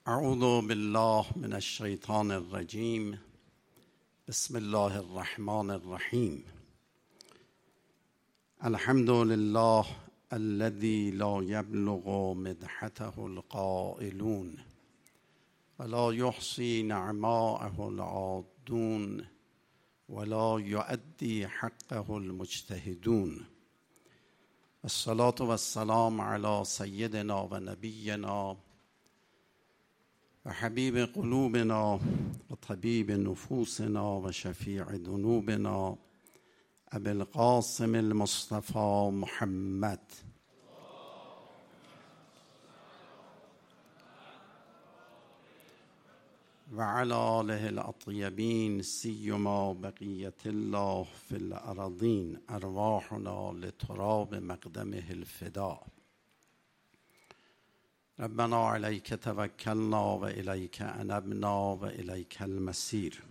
اعوذ بالله من الشیطان الرجیم. بسم الله الرحمن الرحیم. الحمد لله الذي لا يبلغ مدحته القائلون ولا يحصي نعماءه العادون ولا يؤدي حقه المجتهدون. الصلاة والسلام على سيدنا و نبينا و حبیب قلوبنا و طبیب نفوسنا و شفیع ذنوبنا ابی القاسم المصطفى محمد و علی آله الاطیبین سیما بقیة الله فی الارضین ارواحنا لتراب مقدمه الفدا. ربنا علیک توکلنا و الیک انبنا و الیک المصیر.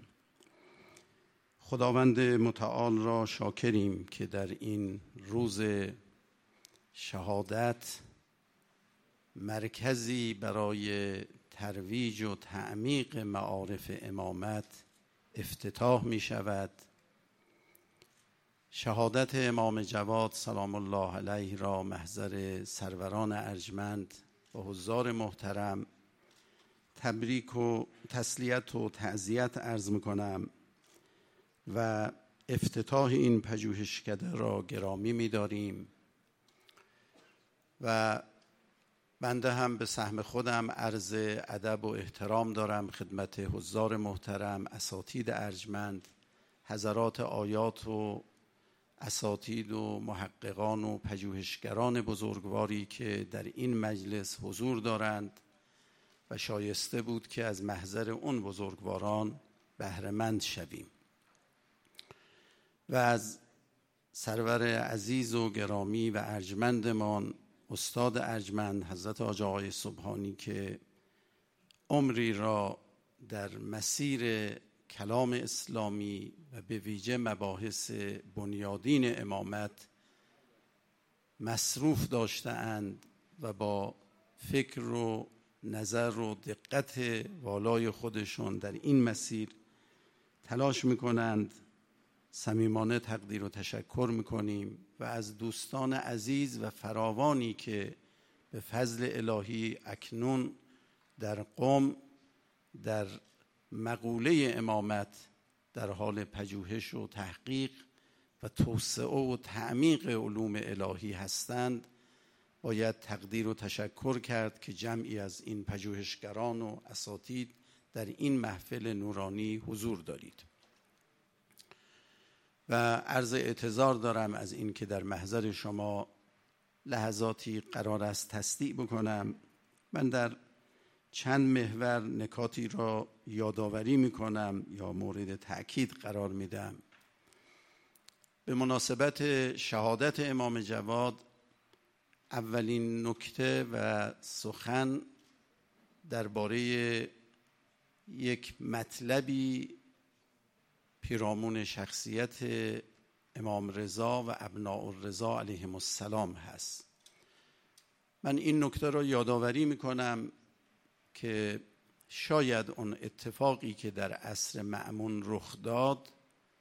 خداوند متعال را شاکریم که در این روز شهادت مرکزی برای ترویج و تعمیق معارف امامت افتتاح می شود. شهادت امام جواد سلام الله علیه را محضر سروران ارجمند و حضار محترم تبریک و تسلیت و تعزیت عرض میکنم و افتتاح این پژوهشکده را گرامی می‌داریم و بنده هم به سهم خودم عرض ادب و احترام دارم خدمت حضار محترم، اساتید ارجمند، حضرات آیات و اساتید و محققان و پژوهشگران بزرگواری که در این مجلس حضور دارند و شایسته بود که از محضر اون بزرگواران بهره‌مند شویم. و از سرور عزیز و گرامی و ارجمندمان استاد ارجمند حضرت حاج آقای سبحانی که عمری را در مسیر کلام اسلامی و به ویژه مباحث بنیادین امامت مصروف داشته‌اند و با فکر و نظر و دقت والای خودشون در این مسیر تلاش میکنند. صمیمانه تقدیر و تشکر میکنیم و از دوستان عزیز و فراوانی که به فضل الهی اکنون در قم در مقوله امامت در حال پژوهش و تحقیق و توسعه و تعمیق علوم الهی هستند باید تقدیر و تشکر کرد که جمعی از این پژوهشگران و اساتید در این محفل نورانی حضور دارید و عرض اعتذار دارم از این که در محضر شما لحظاتی قرار است تصدیع بکنم. من در چند محور نکاتی را یادآوری میکنم یا مورد تأکید قرار میدم. به مناسبت شهادت امام جواد اولین نکته و سخن درباره یک مطلبی پیرامون شخصیت امام رضا و ابناء الرضا علیهم السلام هست. من این نکته را یادآوری میکنم که شاید اون اتفاقی که در عصر مأمون رخ داد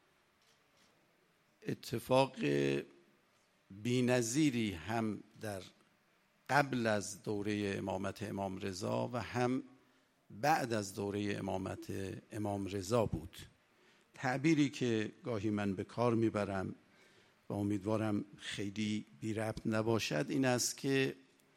اتفاق بی‌نظیری هم در قبل از دوره امامت امام رضا و هم بعد از دوره امامت امام رضا بود. تعبیری که گاهی من به کار میبرم و امیدوارم خیلی بی ربط نباشد این است که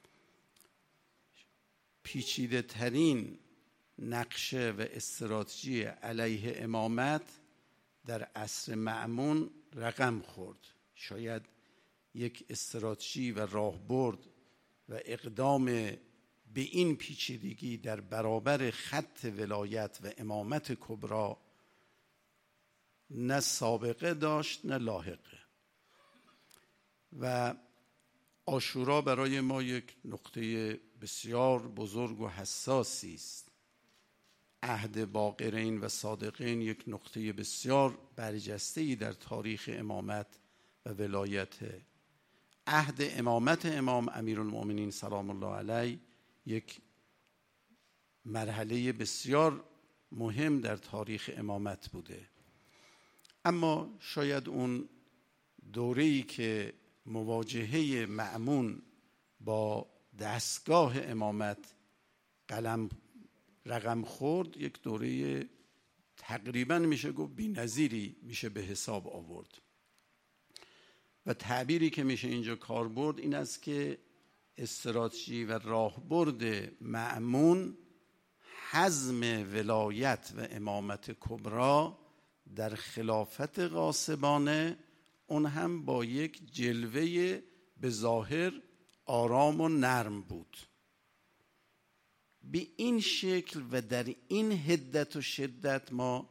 پیچیده ترین نقشه و استراتژی علیه امامت در عصر مأمون رقم خورد. شاید یک استراتژی و راهبرد و اقدام به این پیچیدگی در برابر خط ولایت و امامت کبرا نه سابقه داشت نه لاحقه و عاشورا برای ما یک نقطه بسیار بزرگ و حساسی است. عهد باقرین و صادقین یک نقطه بسیار برجسته‌ای در تاریخ امامت و ولایت. عهد امامت امام امیرالمؤمنین سلام الله علیه یک مرحله بسیار مهم در تاریخ امامت بوده. اما شاید اون دوره‌ای که مواجهه مأمون با دستگاه امامت رقم خورد، یک دوره تقریبا میشه گفت بی‌نظیری میشه به حساب آورد و تعبیری که میشه اینجا کار برد این است که استراتژی و راهبرد مأمون حزم ولایت و امامت کبری در خلافت غاصبانه، اون هم با یک جلوه به ظاهر آرام و نرم بود. به این شکل و در این حدت و شدت ما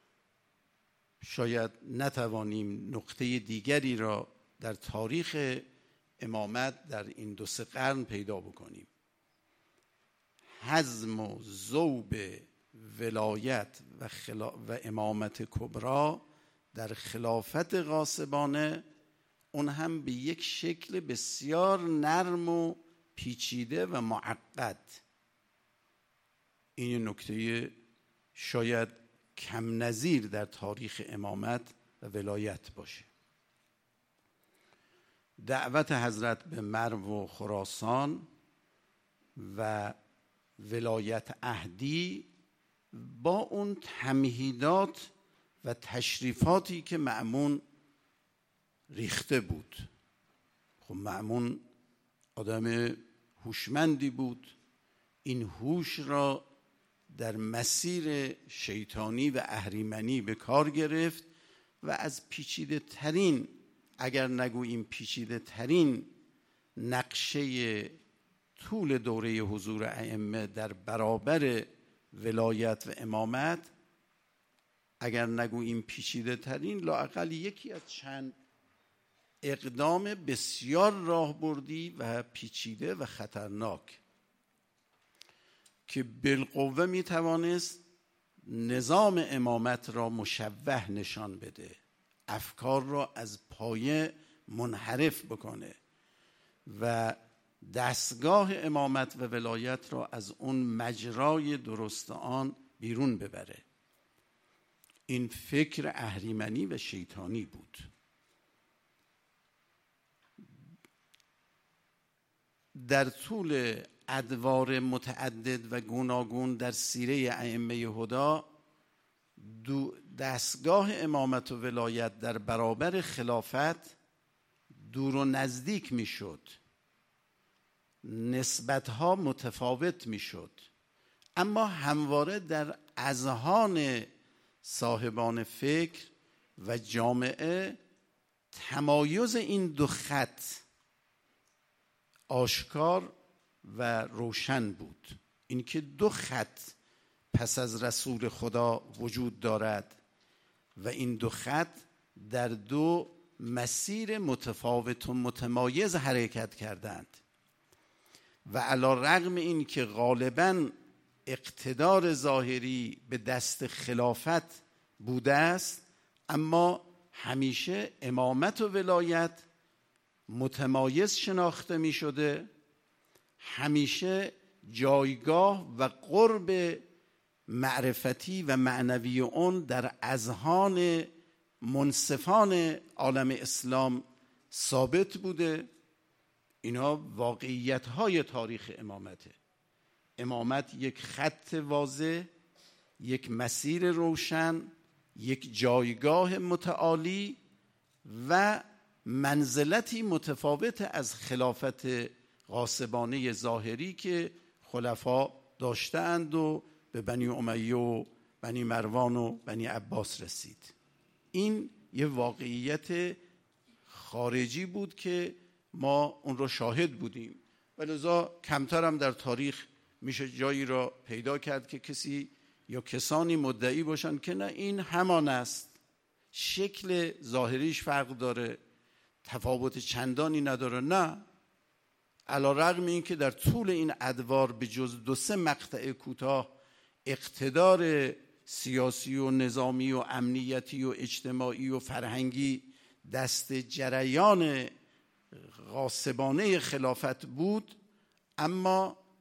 شاید نتوانیم نقطه دیگری را در تاریخ امامت در این 2-3 قرن پیدا بکنیم. حزم و ذوب ولایت و امامت کبری در خلافت غاصبانه، اون هم به یک شکل بسیار نرم و پیچیده و معقد. این نکته شاید کم نظیر در تاریخ امامت و ولایت باشه. دعوت حضرت به مرو و خراسان و ولایت عهدی با اون تمهیدات و تشریفاتی که مأمون ریخته بود. خب مأمون آدم هوشمندی بود، این هوش را در مسیر شیطانی و اهریمنی به کار گرفت و از پیچیده ترین، اگر نگوییم پیچیده ترین نقشه طول دوره حضور ائمه در برابر ولایت و امامت، اگر نگوییم پیچیده ترین، لااقل یکی از چند اقدام بسیار راهبردی و پیچیده و خطرناک که بالقوه می توانست نظام امامت را مشوه نشان بده، افکار را از پایه منحرف بکنه و دستگاه امامت و ولایت را از اون مجرای درست آن بیرون ببره. این فکر اهریمنی و شیطانی بود. در طول ادوار متعدد و گوناگون در سیره ائمه هدی، دستگاه امامت و ولایت در برابر خلافت دور و نزدیک می شد، نسبتها متفاوت می شد، اما همواره در اذهان صاحبان فکر و جامعه تمایز این دو خط آشکار و روشن بود. اینکه دو خط پس از رسول خدا وجود دارد و این دو خط در دو مسیر متفاوت و متمایز حرکت کردند و علی رغم این که غالباً اقتدار ظاهری به دست خلافت بوده است، اما همیشه امامت و ولایت متمایز شناخته می شده، همیشه جایگاه و قرب معرفتی و معنوی اون در اذهان منصفان عالم اسلام ثابت بوده. اینا واقعیت‌های تاریخ امامته. امامت یک خط واضح، یک مسیر روشن، یک جایگاه متعالی و منزلتی متفاوت از خلافت غاصبانه ظاهری که خلفا داشتند و به بنی امیه و بنی مروان و بنی عباس رسید. این یه واقعیت خارجی بود که ما اون رو شاهد بودیم و لذا کمتر هم در تاریخ میشه جایی را پیدا کرد که کسی یا کسانی مدعی باشن که نه این همان است، شکل ظاهریش فرق داره، تفاوت چندانی نداره. نه، علی رغم این که در طول این ادوار به جز 2-3 مقطع کوتاه اقتدار سیاسی و نظامی و امنیتی و اجتماعی و فرهنگی دست جریان غاصبانه خلافت بود، اما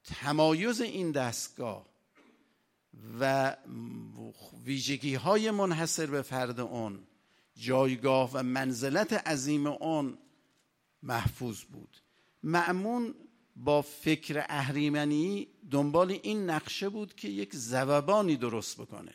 تمایز این دستگاه و ویژگی‌های منحصر به فرد اون، جایگاه و منزلت عظیم اون محفوظ بود. مأمون با فکر اهریمنی دنبال این نقشه بود که یک ذوبانی درست بکنه،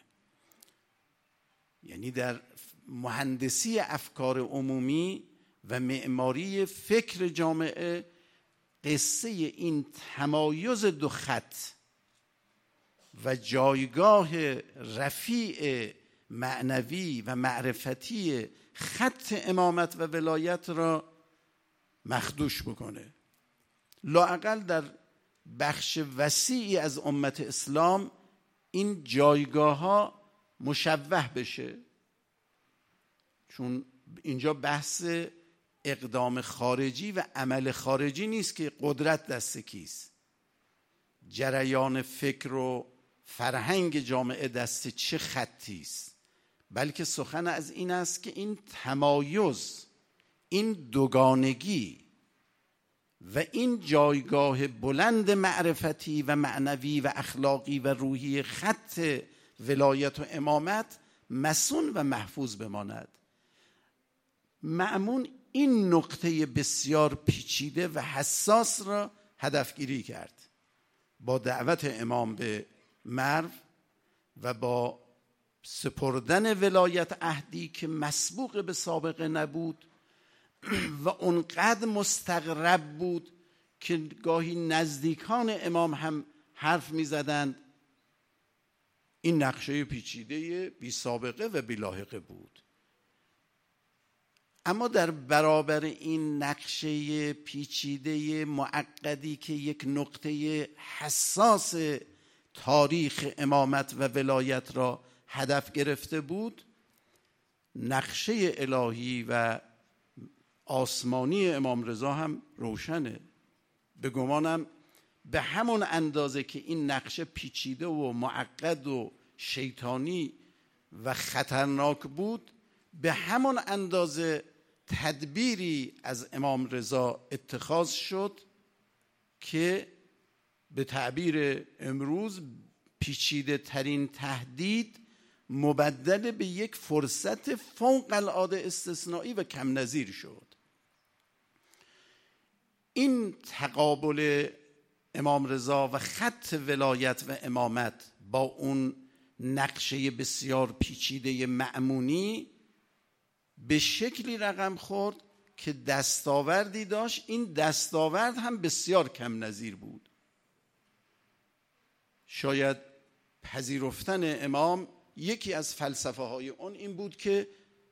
یعنی در مهندسی افکار عمومی و معماری فکر جامعه قصه این تمایز دو خط و جایگاه رفیع معنوی و معرفتی خط امامت و ولایت را مخدوش بکنه. لااقل در بخش وسیعی از امت اسلام این جایگاه ها مشوه بشه، چون اینجا بحث اقدام خارجی و عمل خارجی نیست که قدرت دست کیست، جریان فکر و فرهنگ جامعه دست چه خطی است، بلکه سخن از این است که این تمایز، این دوگانگی و این جایگاه بلند معرفتی و معنوی و اخلاقی و روحی خط ولایت و امامت مصون و محفوظ بماند. مأمون این نقطه بسیار پیچیده و حساس را هدفگیری کرد با دعوت امام به مرو و با سپردن ولایت عهدی که مسبوق به سابقه نبود و اونقدر مستغرب بود که گاهی نزدیکان امام هم حرف می زدند. این نقشه پیچیده بی سابقه و بی لاحقه بود. اما در برابر این نقشه پیچیده معقدی که یک نقطه حساس تاریخ امامت و ولایت را هدف گرفته بود، نقشه الهی و آسمانی امام رضا هم روشنه. به گمانم به همون اندازه که این نقشه پیچیده و معقد و شیطانی و خطرناک بود، به همون اندازه تدبیری از امام رضا اتخاذ شد که به تعبیر امروز پیچیده ترین تهدید مبدل به یک فرصت فوق العاده استثنایی و کم نظیر شد. این تقابل امام رضا و خط ولایت و امامت با اون نقشه بسیار پیچیده مأمونی به شکلی رقم خورد که دستاوردی داشت. این دستاورد هم بسیار کم نظیر بود. شاید پذیرفتن امام یکی از فلسفه های اون این بود که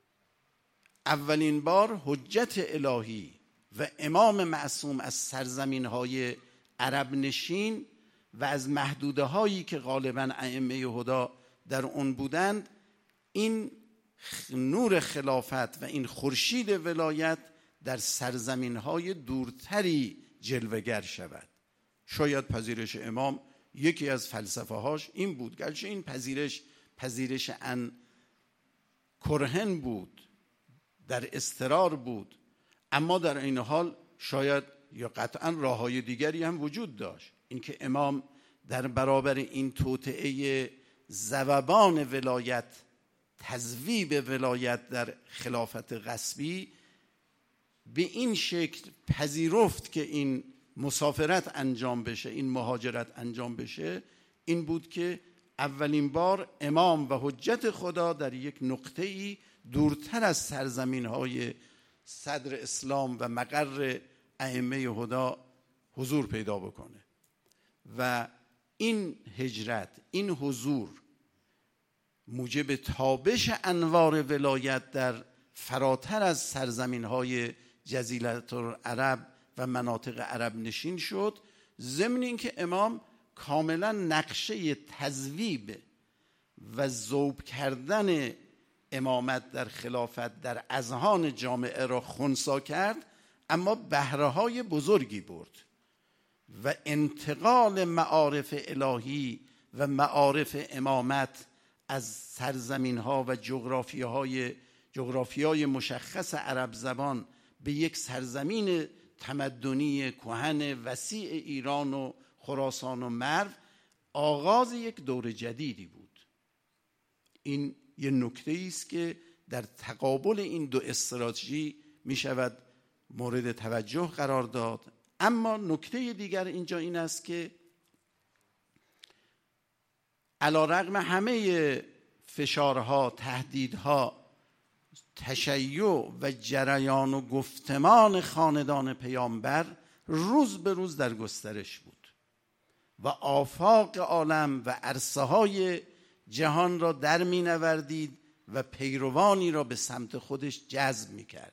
اولین بار حجت الهی و امام معصوم از سرزمین های عرب نشین و از محدوده هایی که غالباً ائمه هدا در اون بودند، این نور خلافت و این خورشید ولایت در سرزمین های دورتری جلوه‌گر شود. شاید پذیرش امام یکی از فلسفه هاش این بود، گرچه این پذیرش ان کرهن بود، در اضطرار بود، اما در این حال شاید یا قطعا راههای دیگری هم وجود داشت. اینکه امام در برابر این توطئه ذوبان ولایت، تذویب ولایت در خلافت غصبی، به این شکل پذیرفت که این مسافرت انجام بشه، این مهاجرت انجام بشه، این بود که اولین بار امام و حجت خدا در یک نقطه‌ای دورتر از سرزمین‌های صدر اسلام و مقر ائمه هدا حضور پیدا بکنه. و این هجرت، این حضور موجب تابش انوار ولایت در فراتر از سرزمین‌های جزیره العرب و مناطق عرب نشین شد، ضمن اینکه امام کاملا نقشه تذویب و ذوب کردن امامت در خلافت در اذهان جامعه را خنثی کرد، اما بهره‌های بزرگی برد و انتقال معارف الهی و معارف امامت از سرزمین‌ها و جغرافیای مشخص عرب زبان به یک سرزمین تمدنی کهن وسیع ایران و خراسان و مرو آغاز یک دور جدیدی بود. این یه نکته است که در تقابل این دو استراتژی می شود مورد توجه قرار داد. اما نکته دیگر اینجا این است که علیرغم همه فشارها، تهدیدها، تشیع و جریان و گفتمان خاندان پیامبر روز به روز در گسترش بود و آفاق عالم و عرصه های جهان را در می نوردید و پیروانی را به سمت خودش جذب می کرد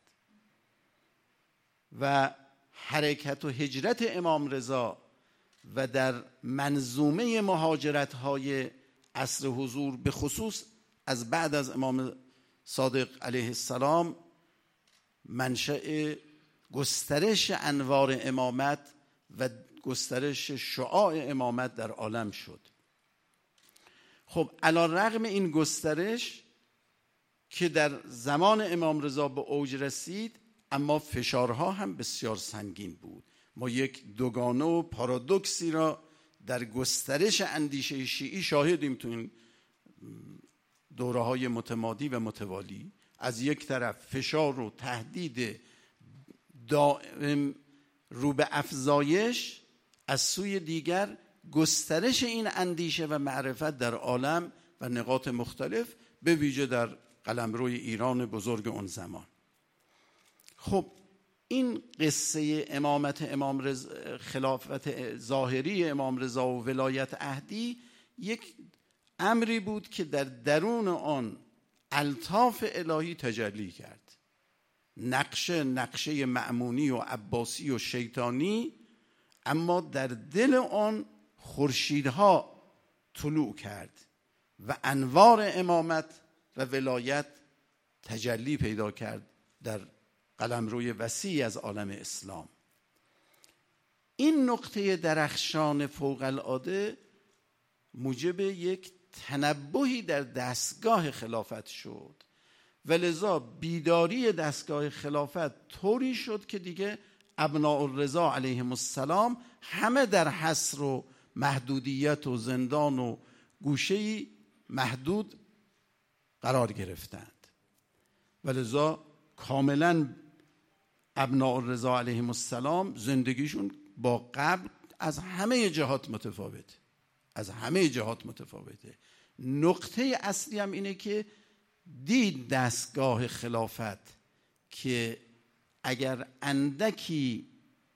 و حرکت و هجرت امام رضا و در منظومه مهاجرت های عصر حضور به خصوص از بعد از امام صادق علیه السلام منشأ گسترش انوار امامت و گسترش شعاع امامت در عالم شد. خب علی رغم این گسترش که در زمان امام رضا به اوج رسید، اما فشارها هم بسیار سنگین بود. ما یک دوگانه و پارادوکسی را در گسترش اندیشه شیعی شاهدیم تو این دوره‌های متمادی و متوالی. از یک طرف فشار و تهدید دائم رو به افزایش، از سوی دیگر گسترش این اندیشه و معرفت در عالم و نقاط مختلف، به ویژه در قلمروی ایران بزرگ اون زمان. خب این قصه امامت امام رضا، خلافت ظاهری امام رضا و ولایت عهدی، یک امری بود که در درون آن الطاف الهی تجلی کرد. نقشه مأمونی و عباسی و شیطانی، اما در دل آن خورشیدها طلوع کرد و انوار امامت و ولایت تجلی پیدا کرد در قلمروی وسیع از عالم اسلام. این نقطه درخشان فوق العاده موجب یک تنبهی در دستگاه خلافت شد و لذا بیداری دستگاه خلافت طوری شد که دیگه ابناء الرضا علیهم السلام همه در حصر و محدودیت و زندان و گوشه‌ای محدود قرار گرفتند و لذا کاملا ابناء الرضا علیهم السلام زندگیشون با قبل از همه جهات متفاوته. نقطه اصلی هم اینه که دید دستگاه خلافت که اگر اندکی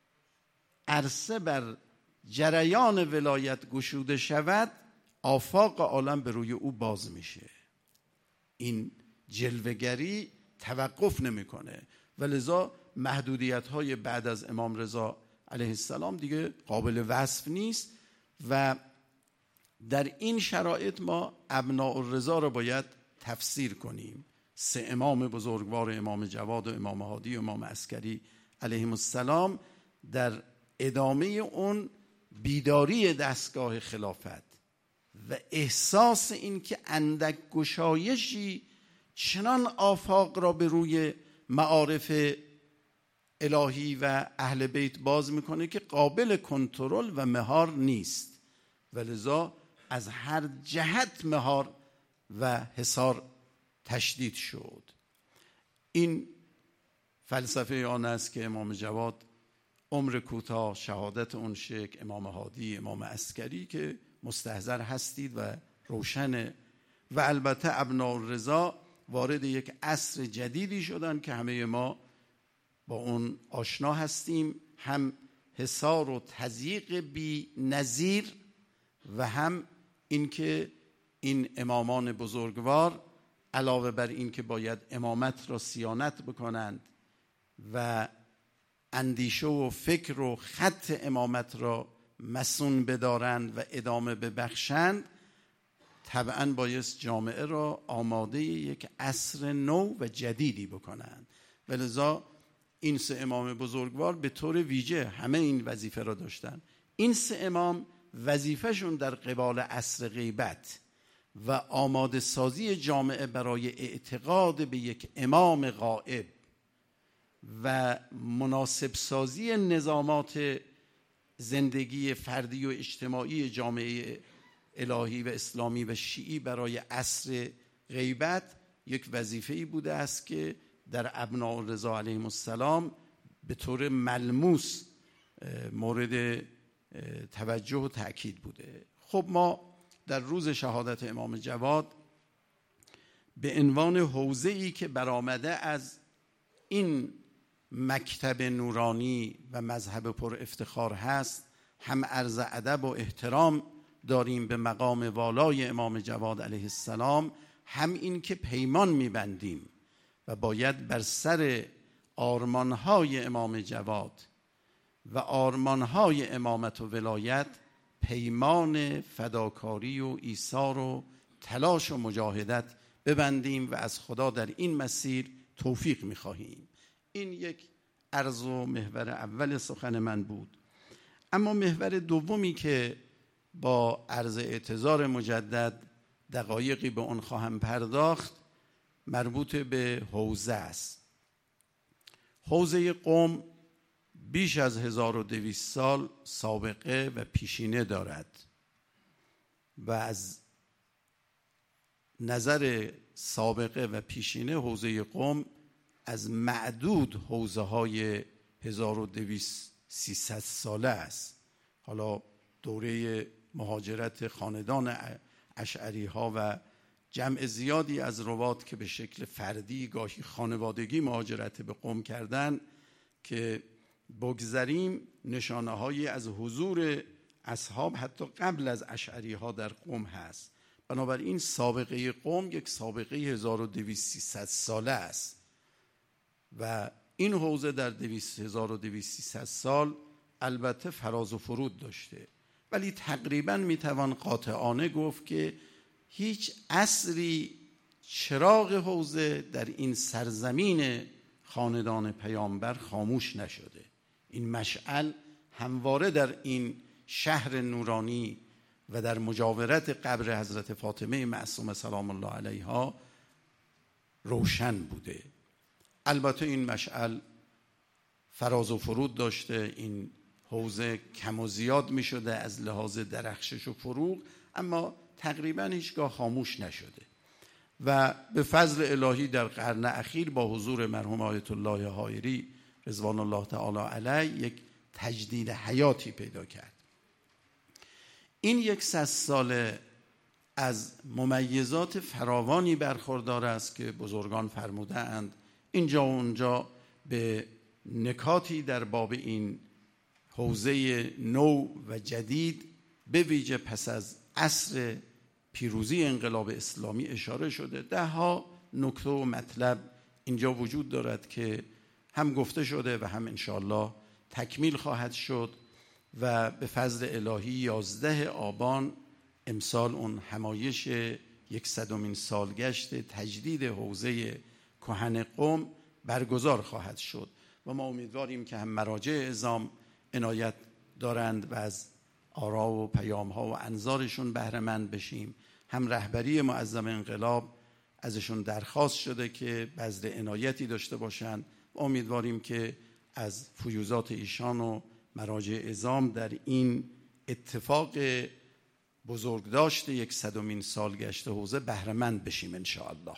عرصه بر جریان ولایت گشوده شود، آفاق عالم به روی او باز میشه. این جلوه‌گری توقف نمیکنه و لذا محدودیت‌های بعد از امام رضا علیه السلام دیگه قابل وصف نیست و در این شرایط ما ابناء الرضا را باید تفسیر کنیم. سه امام بزرگوار، امام جواد و امام هادی و امام عسکری علیهم السلام، در ادامه اون بیداری دستگاه خلافت و احساس این که اندک گشایشی چنان آفاق را به روی معارف الهی و اهل بیت باز میکنه که قابل کنترل و مهار نیست و لذا از هر جهت مهار و حصار تشدید شد. این فلسفه آن است که امام جواد عمر کوتاه، شهادت اون شکل، امام هادی، امام عسکری که مستحضر هستید و روشنه و البته ابناء الرضا وارد یک عصر جدیدی شدن که همه ما با اون آشنا هستیم، هم حصار و تضییق بی نظیر و هم اینکه این امامان بزرگوار علاوه بر این که باید امامت را صیانت بکنند و اندیشه و فکر و خط امامت را مصون بدارند و ادامه ببخشند، طبعا بایست جامعه را آماده یک عصر نو و جدیدی بکنند و لذا این سه امام بزرگوار به طور ویژه همه این وظیفه را داشتن. این سه امام وظیفهشون در قبال عصر غیبت و آماده سازی جامعه برای اعتقاد به یک امام غائب و مناسب سازی نظامات زندگی فردی و اجتماعی جامعه الهی و اسلامی و شیعی برای عصر غیبت یک وظیفه‌ای بوده است که در ابناء الرضا علیهم السلام به طور ملموس مورد توجه و تأکید بوده. خب ما در روز شهادت امام جواد به عنوان حوزه‌ای که برآمده از این مکتب نورانی و مذهب پر افتخار هست، هم عرض ادب و احترام داریم به مقام والای امام جواد علیه السلام، هم این که پیمان می‌بندیم و باید بر سر آرمان‌های امام جواد و آرمان‌های امامت و ولایت پیمان فداکاری و ایثار و تلاش و مجاهدت ببندیم و از خدا در این مسیر توفیق می‌خواهیم. این یک عرض و محور اول سخن من بود. اما محور دومی که با عرض اعتذار مجدد دقایقی به آن خواهم پرداخت مربوط به حوزه است. حوزه قم بیش از 1200 سال سابقه و پیشینه دارد و از نظر سابقه و پیشینه حوزه قم از معدود حوزه های 1200-300 ساله است. حالا دوره مهاجرت خاندان اشعری ها و جمع زیادی از روات که به شکل فردی گاهی خانوادگی مهاجرت به قم کردن که بگذریم، نشانه هایی از حضور اصحاب حتی قبل از اشعری ها در قم هست. بنابراین سابقه قم یک سابقه 1200-300 ساله است و این حوزه در 1200-300 سال البته فراز و فرود داشته، ولی تقریبا میتوان قاطعانه گفت که هیچ عصری چراغ حوزه در این سرزمین خاندان پیامبر خاموش نشده. این مشعل همواره در این شهر نورانی و در مجاورت قبر حضرت فاطمه معصومه سلام الله علیها روشن بوده. البته این مشعل فراز و فرود داشته، این حوزه کم و زیاد می شده از لحاظ درخشش و فروغ، اما تقریبا هیچگاه خاموش نشده و به فضل الهی در قرن اخیر با حضور مرحوم آیت الله حائری رضوان الله تعالی علیه یک تجدید حیاتی پیدا کرد. این 100 ساله از ممیزات فراوانی برخوردار است که بزرگان فرموده اند اینجا و اونجا به نکاتی در باب این حوزه نو و جدید به ویژه پس از عصر پیروزی انقلاب اسلامی اشاره شده. 10 نکته و مطلب اینجا وجود دارد که هم گفته شده و هم انشاءالله تکمیل خواهد شد و به فضل الهی 11 آبان امسال اون همایش 100مین سالگشت تجدید حوزه کهن قم برگزار خواهد شد و ما امیدواریم که هم مراجع اعظام عنایت دارند و از آرا و پیام‌ها و انظارشون بهره مند بشیم، هم رهبری معظم انقلاب ازشون درخواست شده که بذل عنایتی داشته باشند و امیدواریم که از فیوضات ایشان و مراجع اعظام در این اتفاق بزرگداشت 100مین سالگشت حوزه بهره مند بشیم انشاءالله.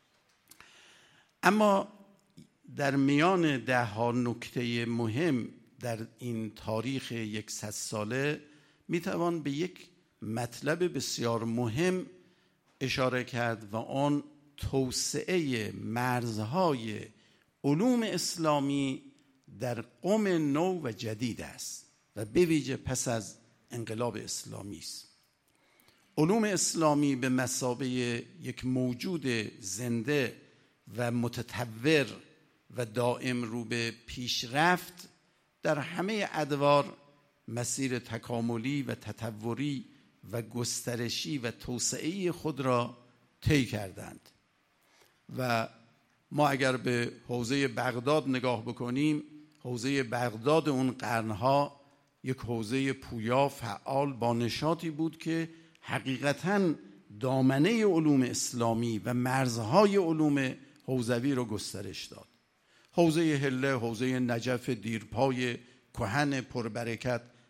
اما در میان 10 نکته مهم در این تاریخ 100 ساله میتوان به یک مطلب بسیار مهم اشاره کرد و آن توسعه مرزهای علوم اسلامی در قم نو و جدید است و به ویژه پس از انقلاب اسلامی است. علوم اسلامی به مثابه یک موجود زنده و متطور و دائم رو به پیشرفت در همه ادوار مسیر تکاملی و تطوری و گسترشی و توسعه‌ای خود را طی کردند و ما اگر به حوزه بغداد نگاه بکنیم، حوزه بغداد اون قرنها یک حوزه پویا فعال با نشاطی بود که حقیقتاً دامنه علوم اسلامی و مرزهای علوم حوزوی رو گسترش داد. حوزه هله، حوزه نجف دیرپای کهن پربرکت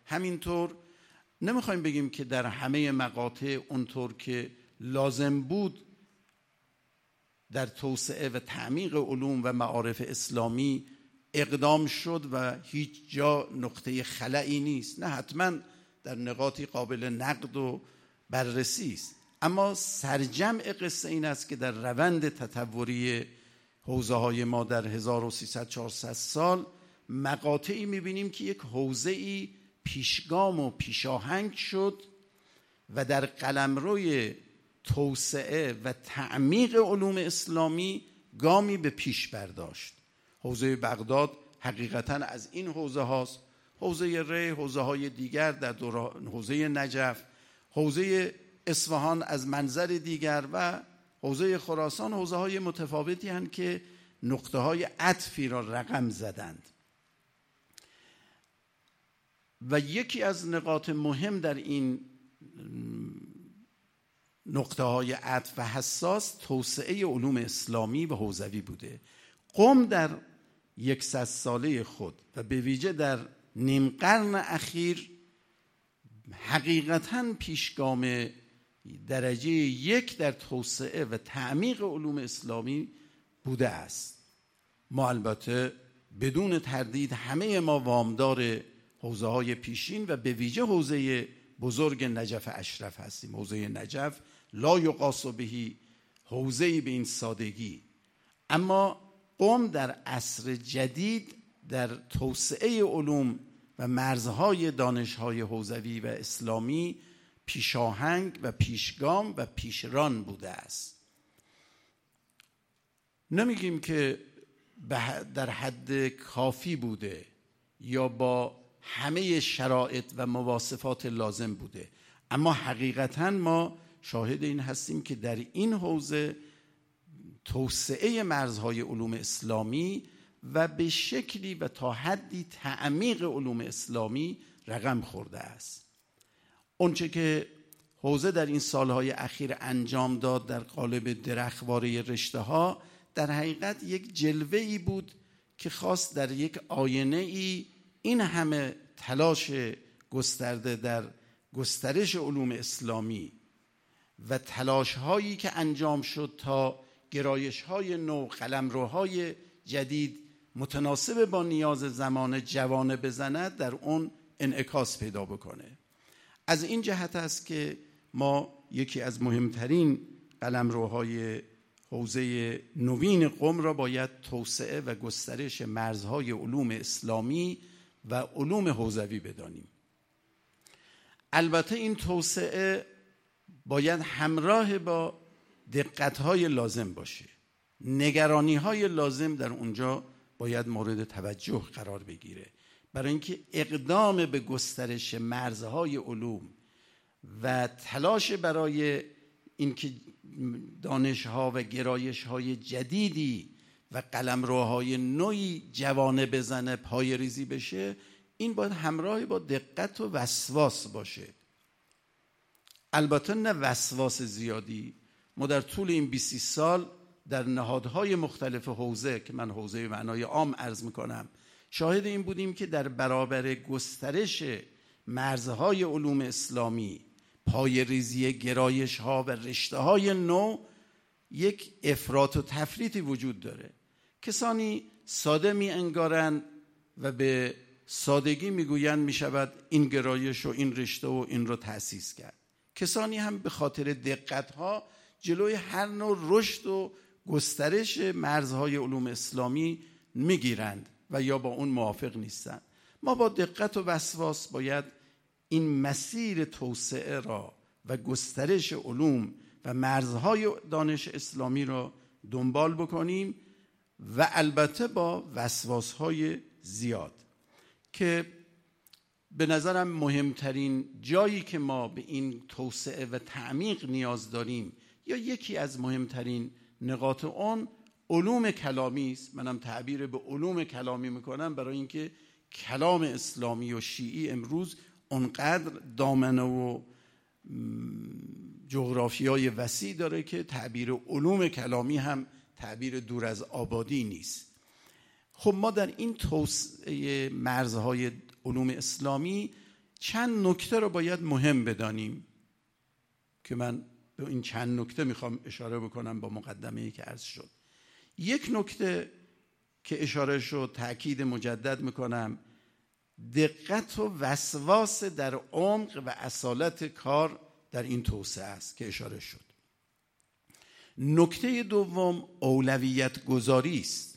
همینطور نمیخوایم بگیم که در همه مقاطع اونطور که لازم بود در توسعه و تعمیق علوم و معارف اسلامی اقدام شد و هیچ جا نقطه خلایی نیست. نه، حتما در نقاطی قابل نقد و بررسی است، اما سرجمع قصه این است که در روند تطوری حوزه های ما در 1300-400 سال مقاطعی میبینیم که یک حوزه‌ای پیشگام و پیشاهنگ شد و در قلمروی توسعه و تعمیق علوم اسلامی گامی به پیش برداشت. حوزه بغداد حقیقتاً از این حوزه هاست، حوزه ری، حوزه های دیگر در حوزه نجف، حوزه اصفهان از منظر دیگر و حوزه خراسان حوزه های متفاوتی هستند که نقطه های عطفی را رقم زدند. و یکی از نقاط مهم در این نقطه های عطف و حساس توسعه علوم اسلامی و حوزوی بوده. قم در 100 ساله خود و به ویژه در نیم قرن اخیر حقیقتاً پیشگام درجه 1 در توسعه و تعمیق علوم اسلامی بوده است. ما البته بدون تردید همه ما وامدار حوزه های پیشین و به ویژه حوزه بزرگ نجف اشرف هستیم. حوزه نجف لا یقاس بهی، حوزه‌ای به این سادگی. اما قم در عصر جدید در توسعه علوم و مرزهای دانش‌های حوزوی و اسلامی پیشاهنگ و پیشگام و پیشران بوده است. نمیگیم که در حد کافی بوده یا با همه شرایط و مواصفات لازم بوده، اما حقیقتاً ما شاهد این هستیم که در این حوزه توسعه مرزهای علوم اسلامی و به شکلی و تا حدی تعمیق علوم اسلامی رقم خورده است. اونچه که حوزه در این سالهای اخیر انجام داد در قالب درختواره رشته ها در حقیقت یک جلوه‌ای بود که خواست در یک آینه‌ای این همه تلاش گسترده در گسترش علوم اسلامی و تلاش هایی که انجام شد تا گرایش های نو، قلمروهای جدید متناسب با نیاز زمان جوانه بزند در اون انعکاس پیدا بکنه. از این جهت است که ما یکی از مهمترین قلمروهای حوزه نوین قم را باید توسعه و گسترش مرزهای علوم اسلامی و علوم حوزوی بدانیم. البته این توسعه باید همراه با دقت‌های لازم باشه. نگرانی‌های لازم در اونجا باید مورد توجه قرار بگیره، برای اینکه اقدام به گسترش مرزهای علوم و تلاش برای اینکه دانش‌ها و گرایش‌های جدیدی و قلمروهای نوعی جوانه بزنه، پای ریزی بشه، این باید همراه با دقت و وسواس باشه. البته نه وسواس زیادی. ما در طول این 20 سال در نهادهای مختلف حوزه که من حوزه معنای عام عرض میکنم شاهد این بودیم که در برابر گسترش مرزهای علوم اسلامی، پای ریزی گرایش ها و رشته های نو، یک افراط و تفریطی وجود داره. کسانی ساده می انگارند و به سادگی میگویند میشود این گرایش و این رشته و این رو تأسیس کرد. کسانی هم به خاطر دقت‌ها جلوی هر نوع رشد و گسترش مرزهای علوم اسلامی میگیرند و یا با اون موافق نیستند. ما با دقت و وسواس باید این مسیر توسعه را و گسترش علوم و مرزهای دانش اسلامی را دنبال بکنیم و البته با وسواس‌های زیاد که به نظرم مهمترین جایی که ما به این توسعه و تعمیق نیاز داریم یا یکی از مهمترین نقاط اون علوم کلامی است. منم تعبیر به علوم کلامی میکنم برای اینکه کلام اسلامی و شیعی امروز اونقدر دامنه و جغرافیای وسیع داره که تعبیر علوم کلامی هم تعبیر دور از آبادی نیست. خب ما در این توسعه مرزهای علوم اسلامی چند نکته رو باید مهم بدانیم که من به این چند نکته میخوام اشاره بکنم با مقدمه‌ای که عرض شد. یک نکته که اشاره شد، تأکید مجدد میکنم، دقت و وسواس در عمق و اصالت کار در این توسعه است که اشاره شد. نکته دوم اولویت گذاری است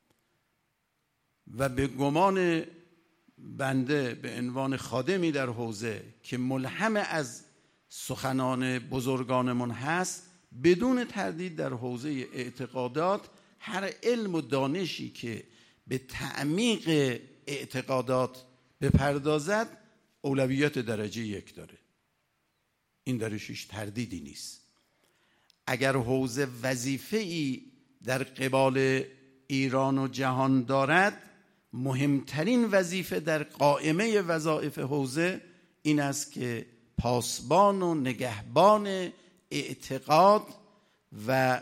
و به گمان بنده به عنوان خادمی در حوزه که ملهم از سخنان بزرگانمون هست، بدون تردید در حوزه اعتقادات هر علم و دانشی که به تعمیق اعتقادات بپردازد اولویت درجه 1 داره. این درش هیچ تردیدی نیست. اگر حوزه وظیفه‌ای در قبال ایران و جهان دارد، مهمترین وظیفه در قائمه وظایف حوزه این است که پاسبان و نگهبان اعتقاد و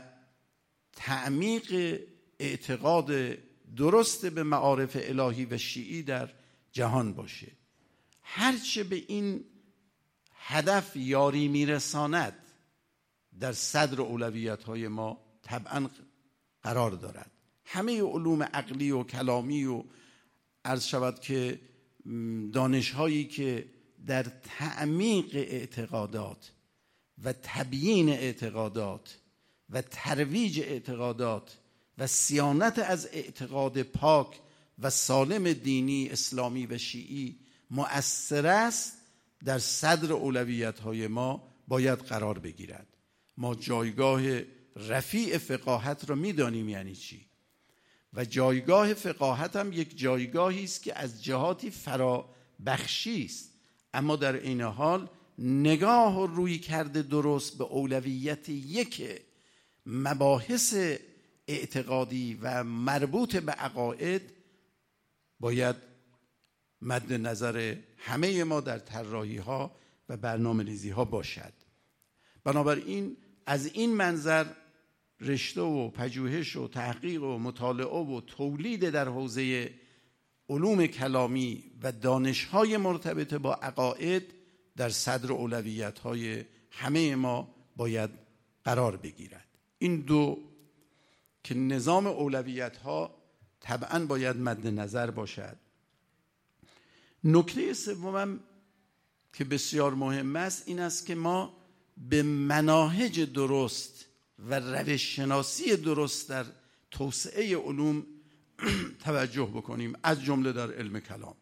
تعمیق اعتقاد درست به معارف الهی و شیعی در جهان باشه. هرچه به این هدف یاری میرساند در صدر اولویت‌های ما طبعاً قرار دارد. همه علوم عقلی و کلامی و عرض شود که دانش‌هایی که در تعمیق اعتقادات و تبیین اعتقادات و ترویج اعتقادات و صیانت از اعتقاد پاک و سالم دینی اسلامی و شیعی مؤثر است، در صدر اولویت‌های ما باید قرار بگیرد. ما جایگاه رفیع فقاهت را می‌دانیم یعنی چی، و جایگاه فقاهت هم یک جایگاهی است که از جهاتی فرابخشی است، اما در این حال نگاه و روی کرده درست به اولویت 1 مباحث اعتقادی و مربوط به عقاید باید مد نظر همه ما در طراحی ها و برنامه ریزی ها باشد. بنابراین از این منظر رشته و پژوهش و تحقیق و مطالعه و تولید در حوزه علوم کلامی و دانش‌های مرتبط با عقاید در صدر اولویت‌های همه ما باید قرار بگیرد. این دو که نظام اولویت‌ها طبعاً باید مد نظر باشد. نکته سومم که بسیار مهم است این است که ما به مناهج درست و روش شناسی درست در توسعه علوم توجه بکنیم، از جمله در علم کلام.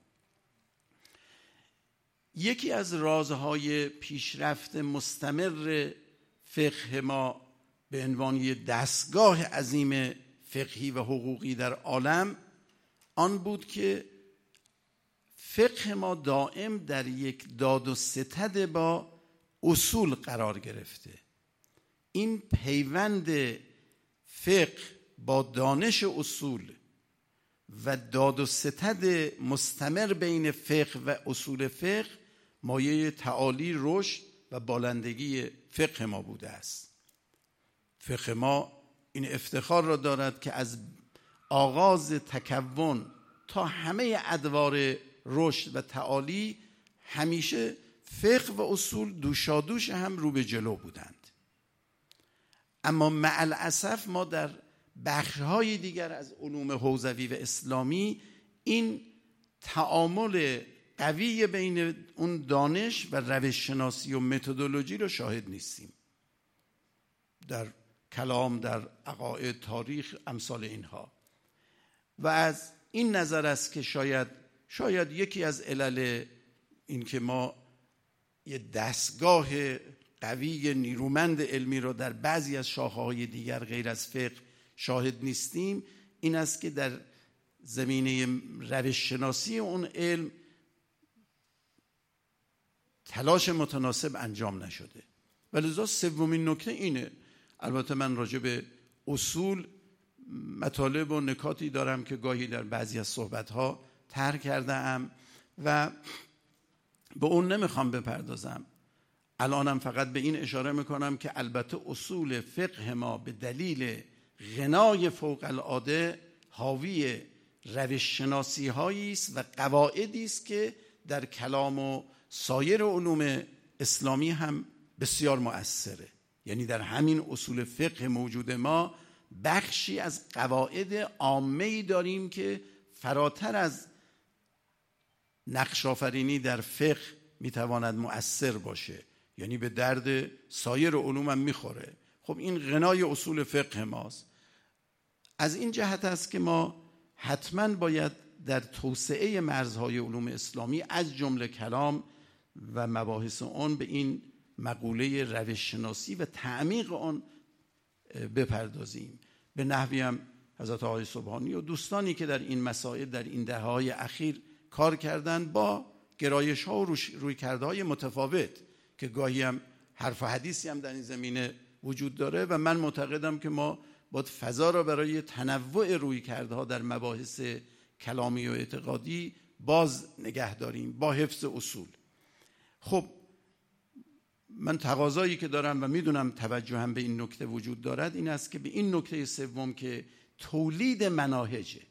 یکی از رازهای پیشرفت مستمر فقه ما به عنوان یک دستگاه عظیم فقهی و حقوقی در عالم آن بود که فقه ما دائم در یک داد و ستد با اصول قرار گرفته. این پیوند فقه با دانش اصول و داد و ستد مستمر بین فقه و اصول فقه مایه تعالی، رشد و بالندگی فقه ما بوده است. فقه ما این افتخار را دارد که از آغاز تکون تا همه ادوار رشد و تعالی همیشه فقه و اصول دوشادوش هم رو به جلو بودند. اما مع الاسف ما در بخش‌های دیگر از علوم حوزوی و اسلامی این تعامل قوی بین اون دانش و روش شناسی و متدولوژی رو شاهد نیستیم. در کلام، در عقاید، تاریخ، امثال اینها. و از این نظر است که شاید یکی از علل این که ما یه دستگاه قوی نیرومند علمی رو در بعضی از شاخه‌های دیگر غیر از فقه شاهد نیستیم این است که در زمینه روش شناسی اون علم تلاش متناسب انجام نشده. ولذا سومین نکته اینه. البته من راجع به اصول مطالب و نکاتی دارم که گاهی در بعضی از صحبت‌ها طرح کرده‌ام و به اون نمیخوام بپردازم. الانم فقط به این اشاره میکنم که البته اصول فقه ما به دلیل غنای فوق العاده حاوی روش شناسی هایی است و قواعدی است که در کلام و سایر علوم اسلامی هم بسیار مؤثره. یعنی در همین اصول فقه موجود ما بخشی از قواعد عامه‌ای داریم که فراتر از نقش آفرینی در فقه میتواند مؤثر باشه، یعنی به درد سایر علوم هم میخوره. خب این غنای اصول فقه ماست. از این جهت است که ما حتما باید در توسعه مرزهای علوم اسلامی از جمله کلام و مباحث آن به این مقوله روش شناسی و تعمیق آن بپردازیم. به نحوی هم حضرت آقای سبحانی و دوستانی که در این مسائل در این دهه‌های اخیر کار کردن با گرایش‌ها و رویکردهای متفاوت که گاهی هم حرف و حدیثی هم در این زمینه وجود داره و من معتقدم که ما باید فضا را برای تنوع رویکردها در مباحث کلامی و اعتقادی باز نگه داریم با حفظ اصول. خب من تقاضایی که دارم و میدونم توجه هم به این نکته وجود دارد این است که به این نکته سوم که تولید مناهجه،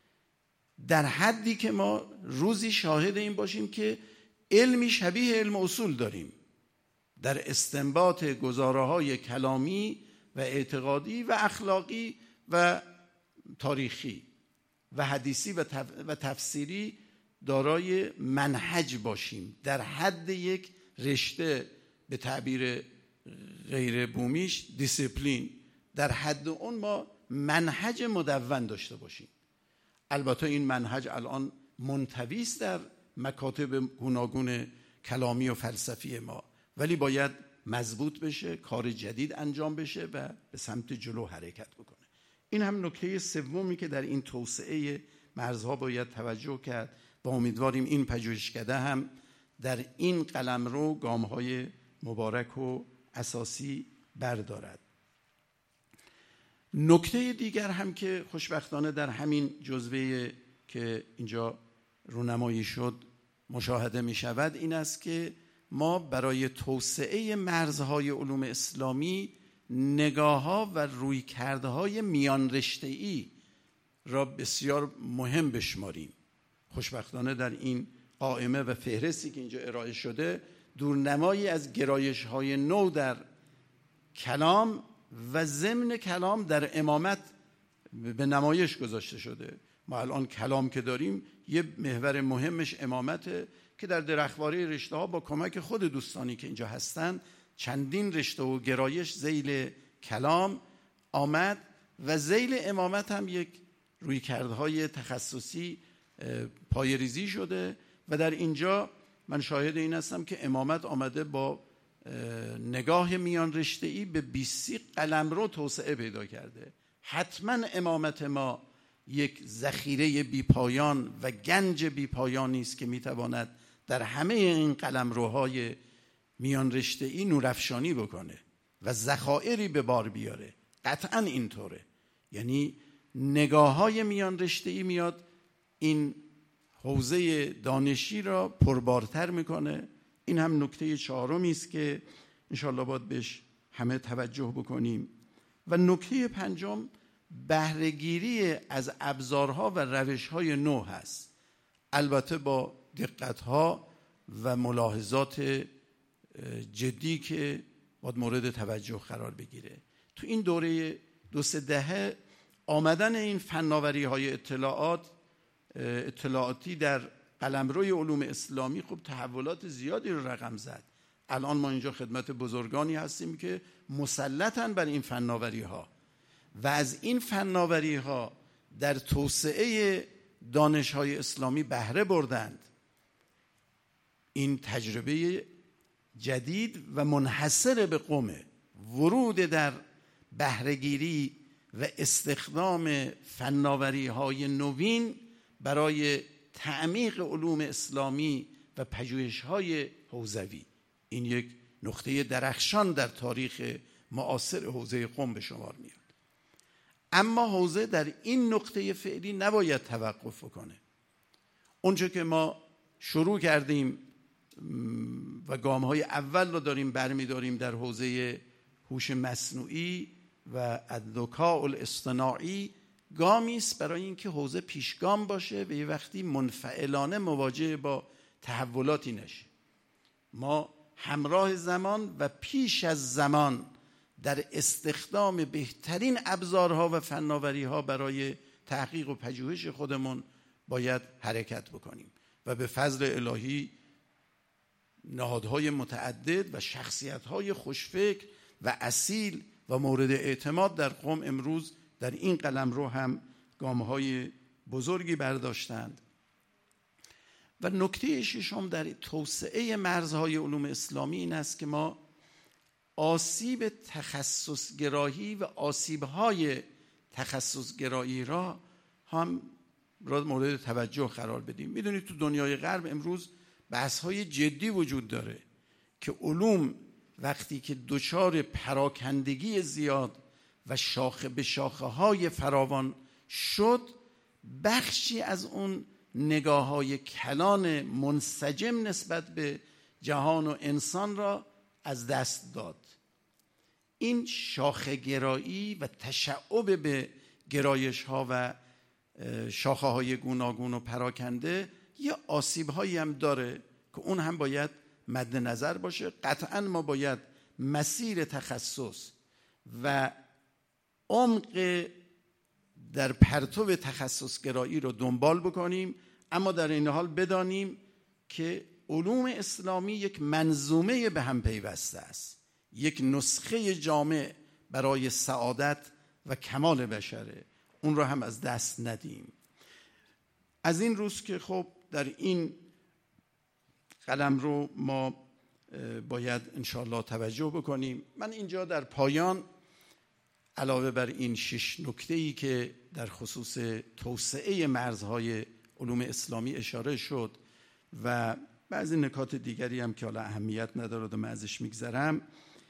در حدی که ما روزی شاهد این باشیم که علمی شبیه علم اصول داریم در استنباط گزاره‌های کلامی و اعتقادی و اخلاقی و تاریخی و حدیثی و تفسیری دارای منهج باشیم، در حد یک رشته، به تعبیر غیر بومیش دیسیپلین، در حد اون ما منهج مدون داشته باشیم. البته این منهج الان منطوی است در مکاتب گوناگون کلامی و فلسفی ما، ولی باید مضبوط بشه، کار جدید انجام بشه و به سمت جلو حرکت بکنه. این هم نکته سومی که در این توسعه مرزها باید توجه کرد و امیدواریم این پژوهشکده هم در این قلمرو گام‌های مبارک و اساسی بردارد. نکته دیگر هم که خوشبختانه در همین جزوه که اینجا رونمایی شد مشاهده می شود این است که ما برای توسعه مرزهای علوم اسلامی نگاه‌ها و رویکردهای میان رشته‌ای را بسیار مهم بشماریم. خوشبختانه در این قائمه و فهرستی که اینجا ارائه شده دورنمایی از گرایش‌های نو در کلام و ضمن کلام در امامت به نمایش گذاشته شده. ما الان کلام که داریم یه محور مهمش امامته که در درختواره رشته ها با کمک خود دوستانی که اینجا هستن چندین رشته و گرایش ذیل کلام آمد و ذیل امامت هم یک رویکردهای تخصصی پایه‌ریزی شده و در اینجا من شاهد این هستم که امامت آمده با نگاه میان رشته‌ای به 20 قلمرو توسعه پیدا کرده. حتما امامت ما یک ذخیره بیپایان و گنج بیپایانی است که میتواند در همه این قلمروهای میان رشته‌ای نورافشانی بکنه و ذخایری به بار بیاره. قطعا اینطوره. یعنی نگاه‌های میان رشته‌ای میاد این حوزه دانشی را پربارتر میکنه. این هم نکته چهارمی است که انشاءالله باید بهش همه توجه بکنیم. و نکته پنجم بهره‌گیری از ابزارها و روش‌های نو هست، البته با دقت‌ها و ملاحظات جدی که باید مورد توجه قرار بگیره. تو این دوره 2-3 دهه آمدن این فناوری‌های اطلاعاتی در قلمروی علوم اسلامی خب تحولات زیادی رو رقم زد. الان ما اینجا خدمت بزرگانی هستیم که مسلطن بر این فناوری‌ها و از این فناوری‌ها در توسعه دانش‌های اسلامی بهره بردند. این تجربه جدید و منحصر به قومه. ورود در بهره‌گیری و استخدام فناوری‌های نوین برای تعمیق علوم اسلامی و پژوهش‌های حوزوی، این یک نقطه درخشان در تاریخ معاصر حوزه قم به شمار میاد. اما حوزه در این نقطه فعلی نباید توقف کنه. اونچه که ما شروع کردیم و گام‌های اول رو داریم برمی‌داریم در حوزه هوش مصنوعی و الذکاء الاصطناعی، گامی است برای اینکه حوزه پیشگام باشه و یه وقتی منفعلانه مواجه با تحولاتی نشه. ما همراه زمان و پیش از زمان در استخدام بهترین ابزارها و فناوری‌ها برای تحقیق و پژوهش خودمون باید حرکت بکنیم و به فضل الهی نهادهای متعدد و شخصیت‌های خوشفکر و اصیل و مورد اعتماد در قم امروز در این قلمرو هم گام‌های بزرگی برداشتند. و نکته ششم در توسعه مرزهای علوم اسلامی این است که ما آسیب تخصصگرایی و آسیب‌های تخصصگرایی را هم مورد توجه قرار بدیم. میدونید تو دنیای غرب امروز بحث‌های جدی وجود داره که علوم وقتی که دچار پراکندگی زیاد و شاخه به شاخه‌های فراوان شد، بخشی از اون نگاه‌های کلان منسجم نسبت به جهان و انسان را از دست داد. این شاخه گرایی و تشعب به گرایش‌ها و شاخه‌های گوناگون و پراکنده یه آسیب‌هایی هم داره که اون هم باید مد نظر باشه. قطعاً ما باید مسیر تخصص و عمق در پرتو تخصصگرایی رو دنبال بکنیم، اما در این حال بدانیم که علوم اسلامی یک منظومه به هم پیوسته است، یک نسخه جامع برای سعادت و کمال بشره. اون رو هم از دست ندیم. از این روز که خب در این قلمرو ما باید انشاءالله توجه بکنیم. من اینجا در پایان علاوه بر این 6 نکته‌ای که در خصوص توسعه مرزهای علوم اسلامی اشاره شد و بعضی نکات دیگری هم که حالا اهمیت ندارد و من ازش میگذرم،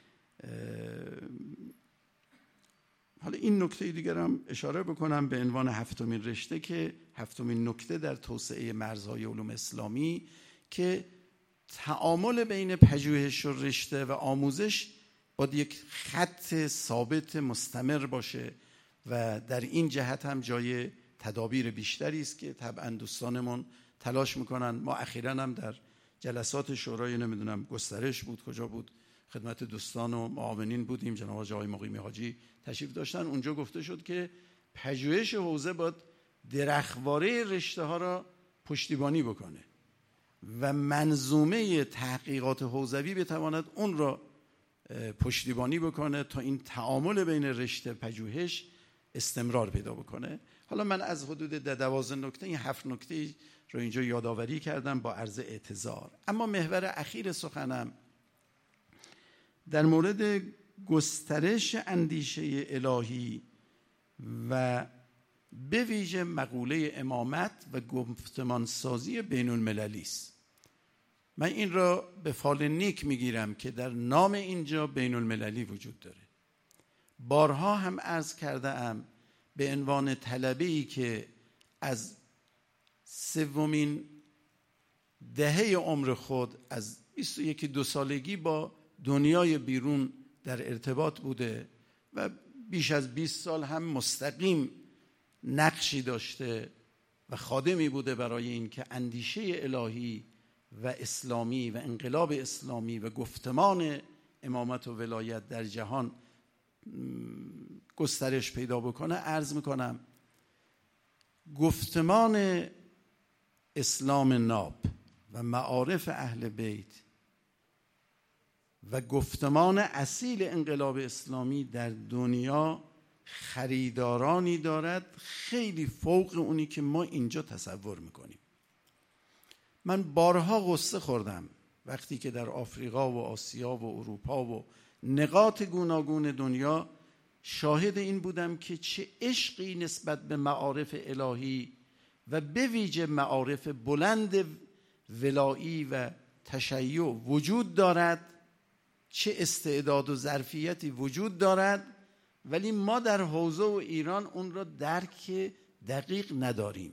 حالا این نکته دیگر هم اشاره بکنم به عنوان 7مین رشته که 7مین نکته در توسعه مرزهای علوم اسلامی که تعامل بین پژوهش و رشته و آموزش باید یک خط ثابت مستمر باشه و در این جهت هم جای تدابیر بیشتری است که طبعا دوستانمون تلاش میکنن. ما اخیراً هم در جلسات شورای نمیدونم گسترش بود کجا بود خدمت دوستان و معاونین بودیم، جناب آقای مقیمی حاجی تشریف داشتن. اونجا گفته شد که پژوهش حوزه باید درخواره رشته ها را پشتیبانی بکنه و منظومه تحقیقات حوزوی بتواند اون را پشتیبانی بکنه تا این تعامل بین رشته پژوهش استمرار پیدا بکنه. حالا من از حدود 12 نکته این 7 نکته رو اینجا یادآوری کردم با عرض اعتذار. اما محور اخیر سخنم در مورد گسترش اندیشه الهی و به ویژه مقوله امامت و گفتمانسازی بین المللی است. من این را به فال نیک میگیرم که در نام اینجا بین المللی وجود داره. بارها هم عرض کرده ام به عنوان طلبه‌ای که از 3مین دهه عمر خود از 21-22 سالگی با دنیای بیرون در ارتباط بوده و بیش از 20 سال هم مستقیم نقشی داشته و خادمی بوده برای این که اندیشه الهی و اسلامی و انقلاب اسلامی و گفتمان امامت و ولایت در جهان گسترش پیدا بکنه. عرض میکنم گفتمان اسلام ناب و معارف اهل بیت و گفتمان اصیل انقلاب اسلامی در دنیا خریدارانی دارد خیلی فوق اونی که ما اینجا تصور میکنیم. من بارها غصه خوردم وقتی که در آفریقا و آسیا و اروپا و نقاط گوناگون دنیا شاهد این بودم که چه عشقی نسبت به معارف الهی و به ویژه معارف بلند ولایی و تشیع وجود دارد، چه استعداد و ظرفیتی وجود دارد، ولی ما در حوزه و ایران اون را درک دقیق نداریم.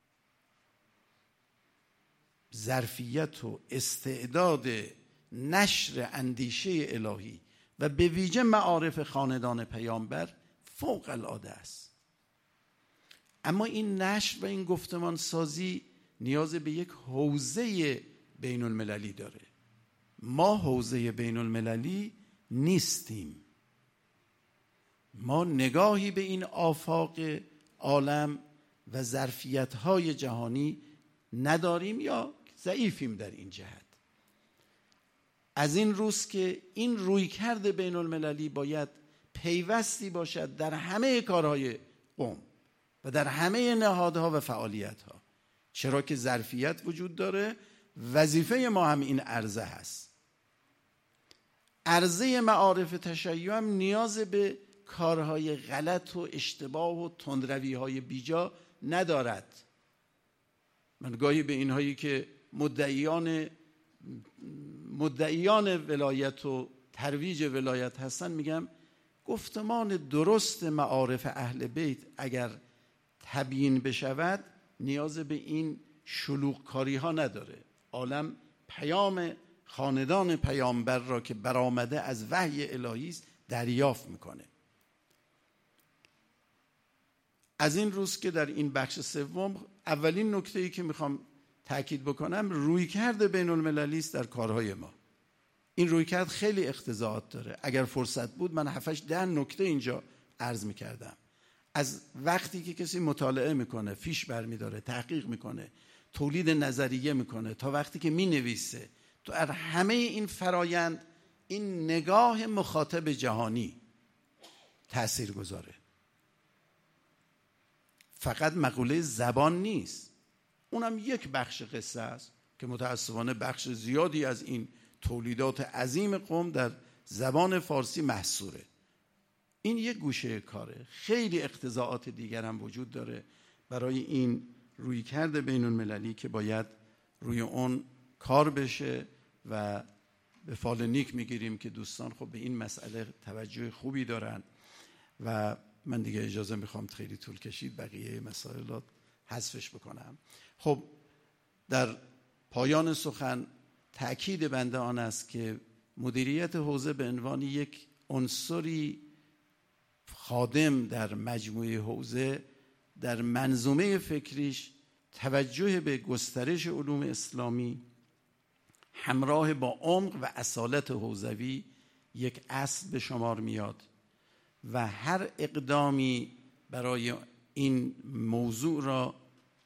ظرفیت و استعداد نشر اندیشه الهی و به ویژه معارف خاندان پیامبر فوق العاده است. اما این نشر و این گفتمان سازی نیاز به یک حوزه بین المللی داره. ما حوزه بین المللی نیستیم. ما نگاهی به این آفاق عالم و ظرفیت‌های جهانی نداریم یا ضعیفیم در این جهت. از این روز که این رویکرد بین المللی باید پیوستی باشد در همه کارهای قم و در همه نهادها و فعالیتها، چرا که ظرفیت وجود داره. وظیفه ما هم این عرضه هست. عرضه معارف تشیع هم نیاز به کارهای غلط و اشتباه و تندروی‌های بیجا ندارد. من گاهی به اینهایی که مدعیان ولایت و ترویج ولایت هستن میگم گفتمان درست معارف اهل بیت اگر تبیین بشود نیاز به این شلوغ کاری ها نداره. عالم پیام خاندان پیامبر را که برآمده از وحی الهی است دریافت میکنه. از این روز که در این بخش سوم اولین نکته‌ای که میخوام تأکید بکنم رویکرد بین المللی است در کارهای ما. این رویکرد خیلی اقتضاعات داره. اگر فرصت بود من 7-10 نکته اینجا عرض میکردم. از وقتی که کسی مطالعه میکنه، فیش برمیداره، تحقیق میکنه، تولید نظریه میکنه، تا وقتی که مینویسه، تو در همه این فرایند این نگاه مخاطب جهانی تأثیر گذاره. فقط مقوله زبان نیست، اونم یک بخش قصه است که متاسفانه بخش زیادی از این تولیدات عظیم قم در زبان فارسی محصوره. این یک گوشه کاره. خیلی اقتضاعات دیگر هم وجود داره برای این رویکرد بین المللی که باید روی اون کار بشه و به فال نیک میگیریم که دوستان خب به این مسئله توجه خوبی دارن و من دیگه اجازه میخوام، خیلی طول کشید، بقیه مسائلات حذفش بکنم. خب در پایان سخن تأکید بنده آن است که مدیریت حوزه به عنوان یک عنصری خادم در مجموعه حوزه در منظومه فکریش توجه به گسترش علوم اسلامی همراه با عمق و اصالت حوزوی یک اصل به شمار میاد و هر اقدامی برای این موضوع را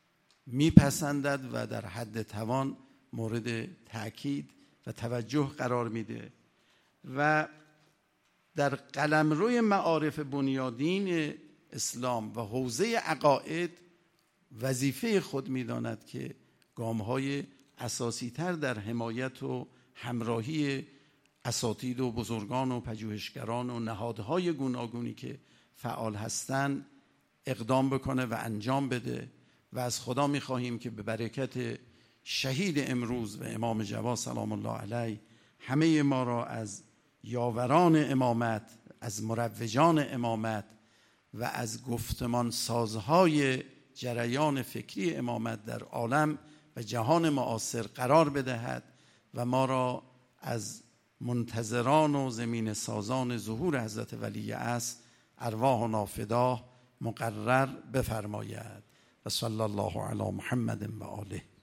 میپسندد و در حد توان مورد تأکید و توجه قرار میده و در قلمروی معارف بنیادین اسلام و حوزه عقاید وظیفه خود میداند که گام‌های اساسی تر در حمایت و همراهی اساتید و بزرگان و پژوهشگران و نهادهای گوناگونی که فعال هستند اقدام بکنه و انجام بده و از خدا می‌خواهیم که به برکت شهید امروز و امام جواد سلام الله علیه همه ما را از یاوران امامت، از مروجان امامت و از گفتمان سازهای جریان فکری امامت در عالم و جهان معاصر قرار بدهد و ما را از منتظران و زمین سازان ظهور حضرت ولی عصر ارواحنا فداه مقرر بفرماید و صلی الله علی محمد و آله.